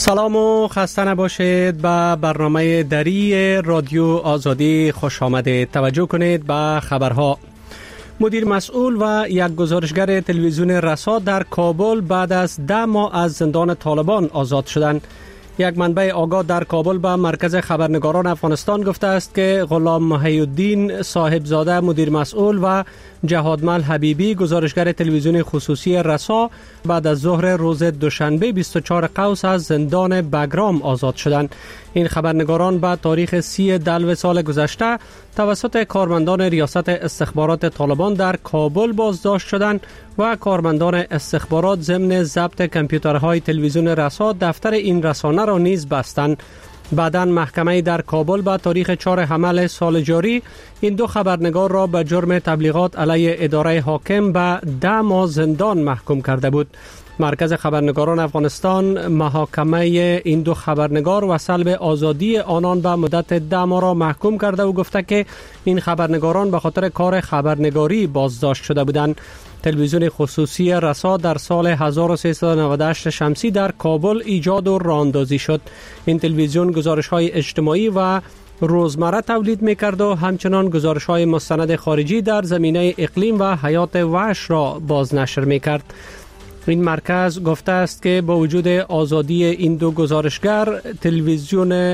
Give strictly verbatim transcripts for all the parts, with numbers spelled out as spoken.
سلام و خسته نباشید. به برنامه دری رادیو آزادی خوش آمدید. توجه کنید به خبرها. مدیر مسئول و یک گزارشگر تلویزیون رسا در کابل بعد از ده ماه از زندان طالبان آزاد شدند. یک منبع آگاه در کابل به مرکز خبرنگاران افغانستان گفته است که غلام محی‌الدین صاحبزاده مدیر مسئول و جهادمل حبیبی گزارشگر تلویزیون خصوصی رسا بعد از ظهر روز دوشنبه بیست و چهارم قوس از زندان بگرام آزاد شدند. این خبرنگاران به تاریخ سی دلو سال گذشته توسط کارمندان ریاست استخبارات طالبان در کابل بازداشت شدند و کارمندان استخبارات ضمن ضبط کامپیوترهای تلویزیون رسا دفتر این رسانه را نیز بستند. بعداً محکمه در کابل به تاریخ چهارم حمل سال جاری این دو خبرنگار را به جرم تبلیغات علیه اداره حاکم به ده ماه زندان محکوم کرده بود. مرکز خبرنگاران افغانستان محاکمه این دو خبرنگار و سلب آزادی آنان به مدت ده ماه را محکوم کرده و گفته که این خبرنگاران به خاطر کار خبرنگاری بازداشت شده بودند. تلویزیون خصوصی رسا در سال هزار و سیصد و نود و هشت شمسی در کابل ایجاد و راه‌اندازی شد. این تلویزیون گزارش‌های اجتماعی و روزمره تولید می‌کرد و همچنان گزارش‌های مستند خارجی در زمینه اقلیم و حیات وحش را بازنشر می‌کرد. این مرکز گفته است که با وجود آزادی این دو گزارشگر تلویزیون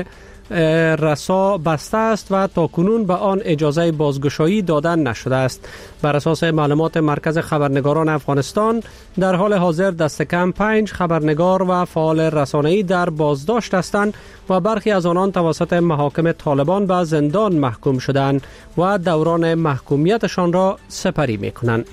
رسا بسته است و تاکنون به آن اجازه بازگشایی داده نشده است. بر اساس معلومات مرکز خبرنگاران افغانستان در حال حاضر دست کم پنج خبرنگار و فعال رسانه‌ای در بازداشت هستند و برخی از آنان توسط محاکم طالبان به زندان محکوم شدند و دوران محکومیتشان را سپری می‌کنند.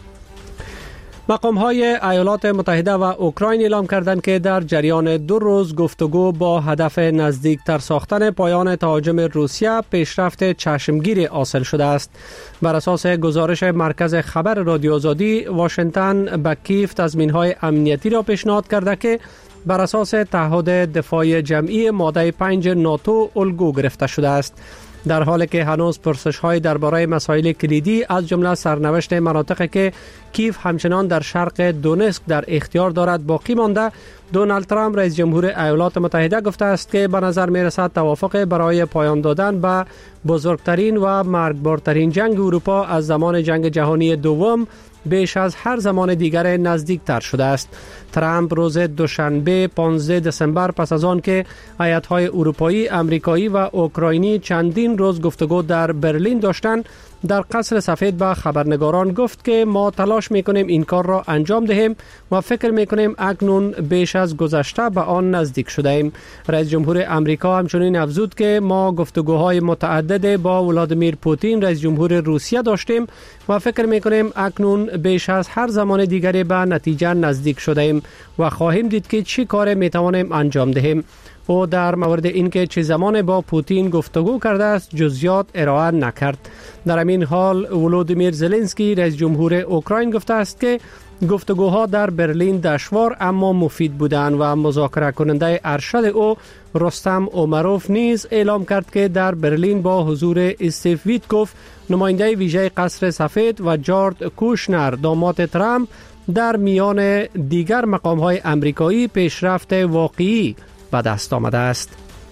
مقام‌های ایالات متحده و اوکراین اعلام کردند که در جریان دو روز گفتگو با هدف نزدیکتر ساختن پایان تهاجم روسیه پیشرفت چشمگیری حاصل شده است. بر اساس گزارش مرکز خبر رادیو آزادی، واشنگتن به کیف تضمین‌های امنیتی را پیشنهاد کرده که بر اساس تعهد دفاع جمعی ماده پنج ناتو الگو گرفته شده است. در حالی که هنوز پرسش‌های درباره مسائل کلیدی از جمله سرنوشت مناطقی که کیف همچنان در شرق دونسک در اختیار دارد باقی مانده، دونالد ترامپ رئیس جمهور ایالات متحده گفته است که به نظر می‌رسد توافق برای پایان دادن به بزرگترین و مرگبارترین جنگ اروپا از زمان جنگ جهانی دوم بیش از هر زمان دیگر نزدیکتر شده است. ترامپ روز دوشنبه پانزده دسامبر پس از آن که هیئت‌های اروپایی، آمریکایی و اوکراینی چندین روز گفتگو در برلین داشتند، در قصر سفید به خبرنگاران گفت که ما تلاش می‌کنیم این کار را انجام دهیم و فکر می‌کنیم اکنون بیش از گذشته به آن نزدیک شده ایم. رئیس جمهور آمریکا همچنین افزود که ما گفتگوهای متعدد با ولادیمیر پوتین رئیس جمهور روسیه داشتیم و فکر می‌کنیم اکنون بیش از هر زمان دیگری به نتیجه نزدیک شده ایم و خواهیم دید که چی کار می‌توانیم انجام دهیم. او در مورد اینکه چه زمان با پوتین گفتگو کرده است جزئیات ارائه نکرد. در همین حال ولودیمیر زلنسکی رئیس جمهور اوکراین گفته است که گفتگوها در برلین دشوار اما مفید بودند و مذاکره کننده ارشد او رستم اومروف نیز اعلام کرد که در برلین با حضور استیو ویتکوف نماینده ویژه قصر سفید و جارد کوشنر داماد ترامپ در میان دیگر مقام‌های آمریکایی پیشرفت واقعی به دست آمده است.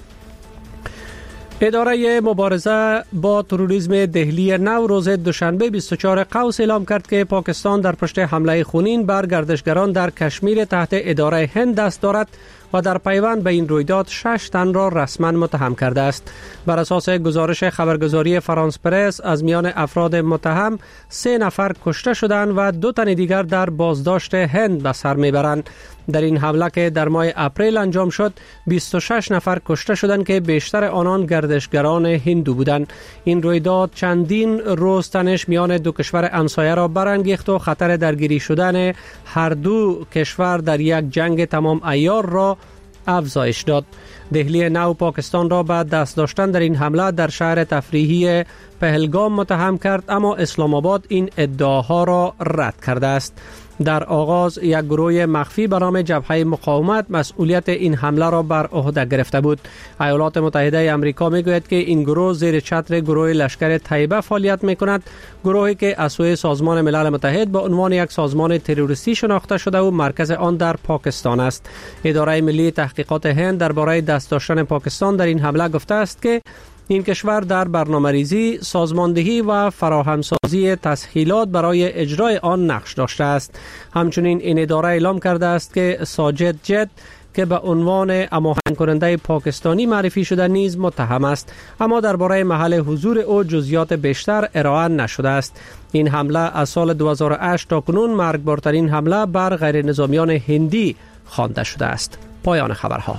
اداره مبارزه با تروریسم دهلی نو روز دوشنبه بیست و چهارم قوس اعلام کرد که پاکستان در پشت حمله خونین بر گردشگران در کشمیر تحت اداره هند دست دارد و در پیوند به این رویداد شش تن را رسما متهم کرده است. بر اساس گزارش خبرگزاری فرانس پرس از میان افراد متهم سه نفر کشته شدند و دو تن دیگر در بازداشت هند به سر میبرند. در این حمله که در ماه اپریل انجام شد بیست و شش نفر کشته شدند که بیشتر آنان گردشگران هندو بودند. این رویداد چندین روز تنش میان دو کشور همسایه را برانگیخت و خطر درگیری شدن هر دو کشور در یک جنگ تمام عیار را افزایش داد. دهلی نو پاکستان را به دست داشتن در این حمله در شهر تفریحی پهلگام متهم کرد، اما اسلام آباد این ادعاها را رد کرده است. در آغاز یک گروه مخفی به نام جبهه مقاومت مسئولیت این حمله را بر عهده گرفته بود. ایالات متحده آمریکا میگوید که این گروه زیر چتر گروه لشکر طیبه فعالیت میکند، گروهی که از سوی سازمان ملل متحد به عنوان یک سازمان تروریستی شناخته شده و مرکز آن در پاکستان است. اداره ملی تحقیقات هند درباره دست داشتن پاکستان در این حمله گفته است که این کشور در برنامه‌ریزی، سازماندهی و فراهمسازی تسهیلات برای اجرای آن نقش داشته است. همچنین این اداره اعلام کرده است که ساجد جت که به عنوان هماهنگ کننده پاکستانی معرفی شده نیز متهم است، اما درباره محل حضور او جزئیات بیشتر ارائه نشده است. این حمله از سال دو هزار و هشت تا کنون مرگبارترین حمله بر غیر نظامیان هندی خوانده شده است. پایان خبرها.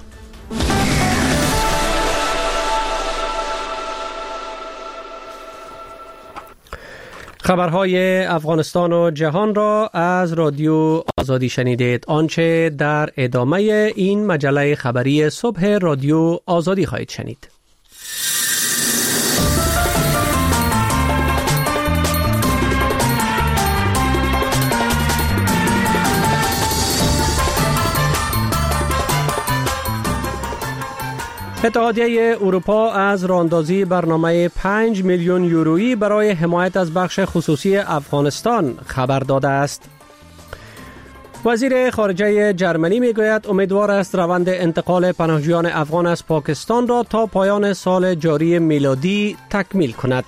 خبرهای افغانستان و جهان را از رادیو آزادی شنیدید. آنچه در ادامه این مجله خبری صبح رادیو آزادی خواهید شنید. اتحادیه اروپا از راهاندازی برنامه پنج میلیون یورویی برای حمایت از بخش خصوصی افغانستان خبر داده است. وزیر خارجه جرمنی میگوید امیدوار است روند انتقال پناهجویان افغان از پاکستان را تا پایان سال جاری میلادی تکمیل کند.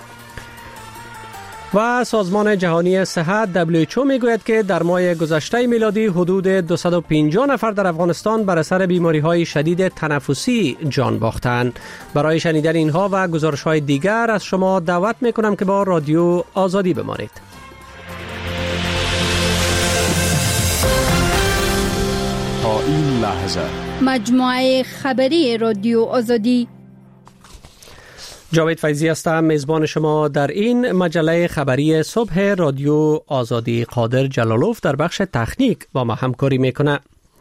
و سازمان جهانی صحت دبلیو اچ او میگوید که در ماه گذشته میلادی حدود دویست و پنجاه نفر در افغانستان بر اثر بیماری‌های شدید تنفسی جان باختند. برای شنیدن اینها و گزارش‌های دیگر از شما دعوت میکنم که با رادیو آزادی بمانید. تا این لحظه مجموعه خبری رادیو آزادی. جاوید فیضی هستم، میزبان شما در این مجله خبری صبح رادیو آزادی. قادر جلالوف در بخش تکنیک با ما همکاری میکنه.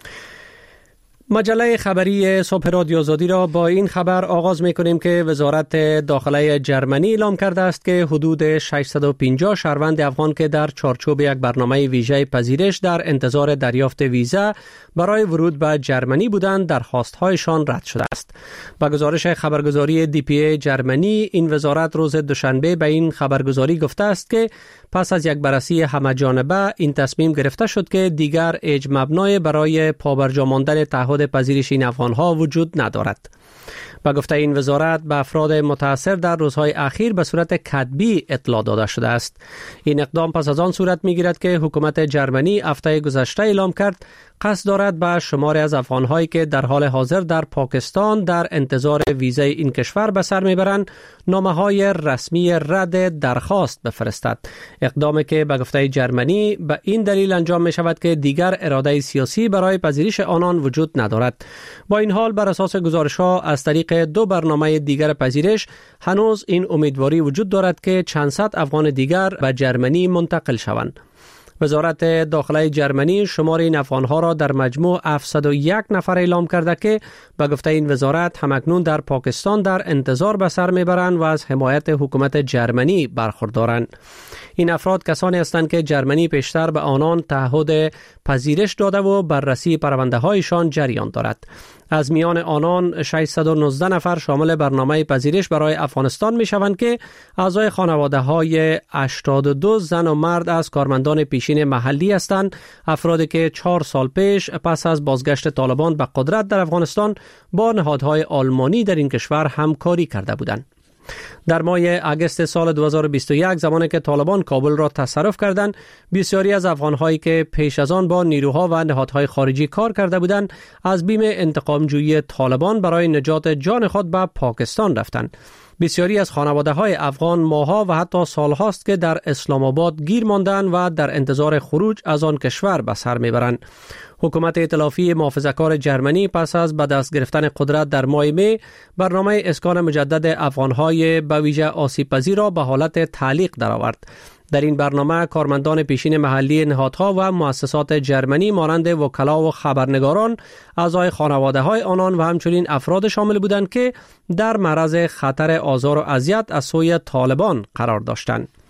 مجله خبری صبح رادیو آزادی را با این خبر آغاز میکنیم که وزارت داخله جرمنی اعلام کرده است که حدود ششصد و پنجاه شهروند افغان که در چارچوب یک برنامه ویژه پذیرش در انتظار دریافت ویزا برای ورود به جرمنی بودند درخواست‌هایشان رد شده است. با گزارش خبرگزاری دی پی ای جرمنی، این وزارت روز دوشنبه به این خبرگزاری گفته است که پس از یک بررسی همه‌جانبه این تصمیم گرفته شد که دیگر اجازه مبنای برای پابرجا ماندن تعهد پذیرش این افغان‌ها وجود ندارد. با گفته این وزارت به افراد متاثر در روزهای اخیر به صورت کتبی اطلاع داده شده است. این اقدام پس از آن صورت می‌گیرد که حکومت جرمنی هفته گذشته اعلام کرد قصد دارد به شماری از افغان‌هایی که در حال حاضر در پاکستان در انتظار ویزای این کشور به سر میبرند نامه‌های رسمی رد درخواست بفرستد. اقدامی که به گفته جرمنی به این دلیل انجام می شود که دیگر اراده سیاسی برای پذیرش آنان وجود ندارد. با این حال بر اساس گزارش‌ها از طریق دو برنامه دیگر پذیرش هنوز این امیدواری وجود دارد که چند صد افغان دیگر به جرمنی منتقل شوند. وزارت داخله جرمنی شمار این افغان‌ها را در مجموع هفتصد و یک نفر اعلام کرده که به گفته این وزارت همکنون در پاکستان در انتظار به سر میبرند و از حمایت حکومت جرمنی برخوردارند. این افراد کسانی هستند که جرمنی پیشتر به آنان تعهد پذیرش داده و بررسی پرونده‌هایشان جریان دارد. از میان آنان ششصد و نوزده نفر شامل برنامه پذیرش برای افغانستان می شوند که اعضای خانواده های هشتاد و دو زن و مرد از کارمندان پیشین محلی هستند، افرادی که چهار سال پیش پس از بازگشت طالبان به قدرت در افغانستان با نهادهای آلمانی در این کشور همکاری کرده بودند. در ماه اگست سال دو هزار و بیست و یک زمانی که طالبان کابل را تصرف کردند، بسیاری از افغان‌هایی که پیش از آن با نیروها و نهادهای خارجی کار کرده بودند از بیم انتقامجویی طالبان برای نجات جان خود به پاکستان رفتند. بسیاری از خانواده‌های افغان ماه‌ها و حتی سال‌هاست که در اسلام آباد گیر ماندند و در انتظار خروج از آن کشور به سر میبرند. حکومت ائتلافی محافظه‌کار جرمنی پس از به دست گرفتن قدرت در ماه می برنامه اسکان مجدد افغان‌های به ویژه آسیب‌پذیر را به حالت تعلیق درآورد. در این برنامه کارمندان پیشین محلی نهادها و مؤسسات جرمنی مانند وکلا و خبرنگاران، اعضای خانواده‌های آنان و همچنین افراد شامل بودند که در معرض خطر آزار و اذیت از سوی طالبان قرار داشتند.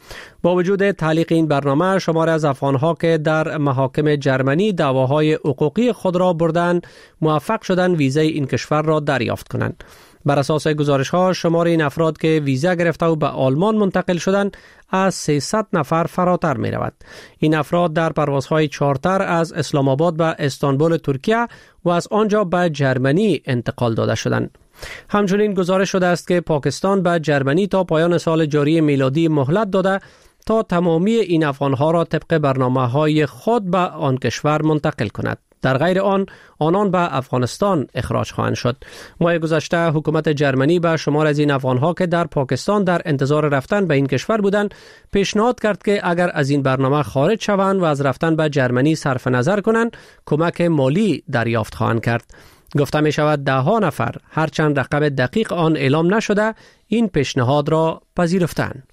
با وجود تعلیق این برنامه، شمار از افغانها که در محاکم جرمنی دعواهای حقوقی خود را بردند موفق شدند ویزای این کشور را دریافت کنند. بر اساس گزارش‌ها، شمار این افراد که ویزا گرفته و به آلمان منتقل شدند از سیصد نفر فراتر می رود. این افراد در پروازهای چارتر از اسلام آباد به استانبول ترکیه و از آنجا به جرمنی انتقال داده شدند. همچنین گزارش شده است که پاکستان به جرمنی تا پایان سال جاری میلادی مهلت داده تا تمامی این افغانها را طبق برنامه‌های خود به آن کشور منتقل کند. در غیر آن، آنان به افغانستان اخراج خواهند شد. ماه گذشته حکومت جرمنی به شمار از این افغانها که در پاکستان در انتظار رفتن به این کشور بودند پیشنهاد کرد که اگر از این برنامه خارج شوند و از رفتن به جرمنی صرف نظر کنند، کمک مالی دریافت خواهند کرد. گفته می شود ده ها نفر، هرچند رقم دقیق آن اعلام نشده، این پیشنهاد را پذیرفتند.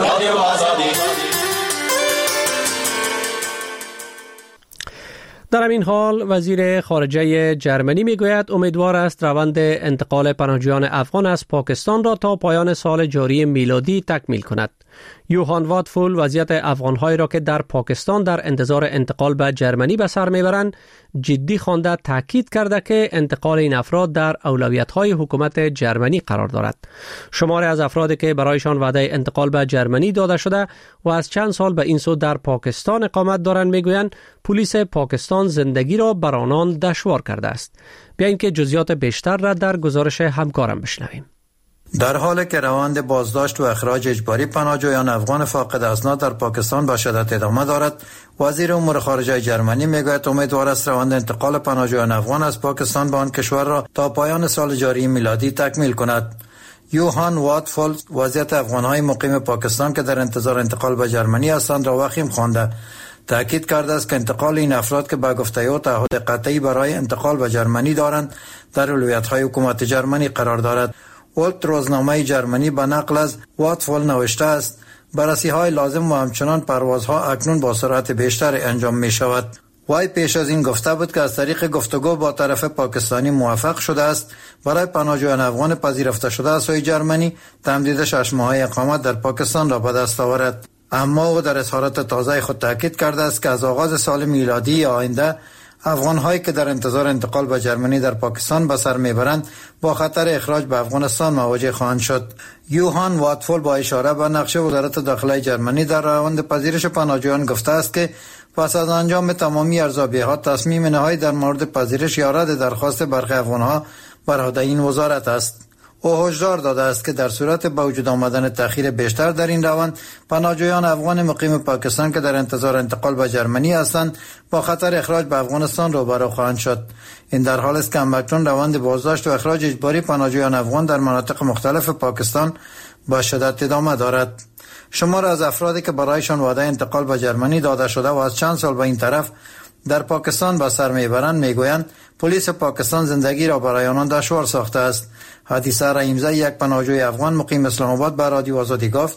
در این حال وزیر خارجه جرمنی میگوید امیدوار است روند انتقال پناهجویان افغان از پاکستان را تا پایان سال جاری میلادی تکمیل کند. یوهان واتفول وضعیت افغان‌هایی را که در پاکستان در انتظار انتقال به جرمنی به سر میبرند جدی خوانده تاکید کرده که انتقال این افراد در اولویت‌های حکومت جرمنی قرار دارد. شماری از افرادی که برایشان وعده انتقال به جرمنی داده شده و از چند سال به این سو در پاکستان اقامت دارند میگویند پلیس پاکستان زندگی را بر آنان دشوار کرده است. بیایید که جزئیات بیشتر را در گزارش همکارم بشنویم. در حالی که روند بازداشت و اخراج اجباری پناهجویان افغان فاقد اسناد در پاکستان به شدت ادامه دارد، وزیر امور خارجه جرمنی میگوید امیدوار است روند انتقال پناهجویان افغان از پاکستان به آن کشور را تا پایان سال جاری میلادی تکمیل کند. یوهان واتفول وضعیت افغان‌های مقیم پاکستان که در انتظار انتقال به جرمنی هستند را وخیم خوانده تاکید کرده است که انتقال این افراد که با گفته او تعهد قطعی برای انتقال به جرمنی دارند در اولویت‌های حکومت جرمنی قرار دارد. ولت روزنامه جرمنی به نقل از واتفول نوشته است بررسی‌های لازم و همچنان پروازها اکنون با سرعت بیشتر انجام می شود. وای پیش از این گفته بود که از طریق گفتگو با طرف پاکستانی موافق شده است برای پناهجویان افغان پذیرفته شده از سوی جرمنی تمدید شش ماهه اقامت در پاکستان را به دست آورد. اما او در اظهارات تازه خود تاکید کرده است که از آغاز سال میلادی آینده افغان‌هایی که در انتظار انتقال به جرمنی در پاکستان به سر میبرند با خطر اخراج به افغانستان مواجه خواهند شد. یوهان واتفول با اشاره به نقشه وزارت داخله جرمنی در روند پذیرش پناهجویان گفته است که پس از انجام تمامی ارزیابی‌ها تصمیم نهایی در مورد پذیرش یا رد درخواست برخی افغان‌ها بر عهده این وزارت است. او هشدار داده است که در صورت به وجود آمدن تأخیر بیشتر در این روند پناهجویان افغان مقیم پاکستان که در انتظار انتقال به جرمنی هستند با خطر اخراج به افغانستان روبرو خواهند شد. این در حالی است که همکنون روند بازداشت و اخراج اجباری پناهجویان افغان در مناطق مختلف پاکستان با شدت ادامه دارد. شمار از افرادی که برایشان وعده انتقال به جرمنی داده شده و از چند سال به این طرف در پاکستان به سر میبرند میگویند پلیس پاکستان زندگی را برای آنان دشوار ساخته است. حدیثه رحیمزه یک پناهجوی افغان مقیم اسلام آباد به رادیو آزادی گفت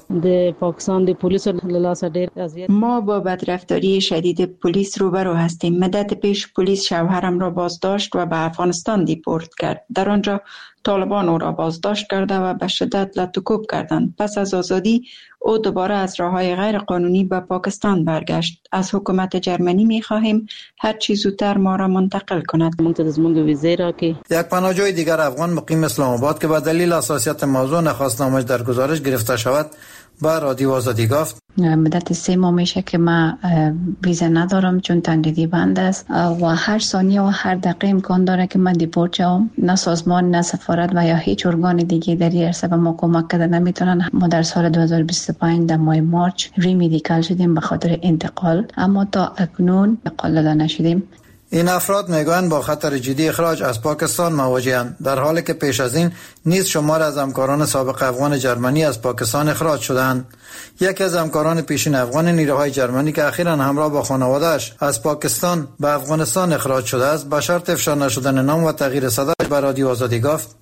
ما با بدرفتاری شدید پلیس روبرو هستیم. مدت پیش پلیس شوهرم را بازداشت و به افغانستان دیپورت کرد. در آنجا طالبان او را بازداشت کرده و به شدت لطوکوب کردند. پس از آزادی او دوباره از راه‌های غیر قانونی به پاکستان برگشت. از حکومت جرمنی می‌خواهیم هر چی زودتر ما را منتقل کند. یک پناهجوی دیگر افغان مقیم اسلام آباد که به دلیل حساسیت موضوع نخواست نامش در گزارش گرفته شود با رادیو آزادی گفت مدت سه ماه میشه که من ویزا ندارم چون تمدیدی بند است و هر ثانیه و هر دقیقه امکان داره که من دیپورت شوم. نه سازمان نه سفارت و یا هیچ ارگان دیگه در این عرصه به ما کمک کرده نمیتونن. ما در سال دو هزار و بیست و پنج در ماه مارچ ریمیدیکال شدیم به خاطر انتقال، اما تا اکنون انتقال داده نشدیم. این افراد میگویند با خطر جدی اخراج از پاکستان مواجه‌اند، در حالی که پیش از این نیز شمار از همکاران سابق افغان جرمنی از پاکستان اخراج شدند. یکی از همکاران پیشین افغان نیروهای جرمنی که اخیراً همراه با خانواده‌اش از پاکستان به افغانستان اخراج شده است به شرط افشا نشدن نام و تغییر صدایش به رادیو آزادی گفت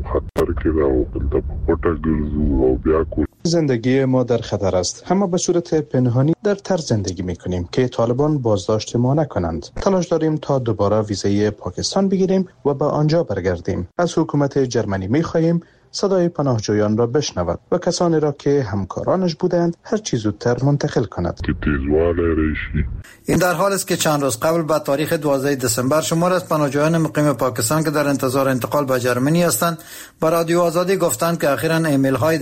زندگی ما در خطر است، اما به صورت پنهانی در طرز زندگی میکنیم که طالبان بازداشت ما نکنند. تلاش داریم تا دوباره ویزای پاکستان بگیریم و به آنجا برگردیم. از حکومت جرمنی میخواهیم صدای پناهجویان را بشنود و کسانی را که همکارانش بودند هر چیز زودتر منتقل کند. این در حال است که چند روز قبل به تاریخ دوازده دسامبر شمار از پناهجویان مقیم پاکستان که در انتظار انتقال به جرمنی هستند به رادیو آزادی گفتند که اخیراً ایمیل های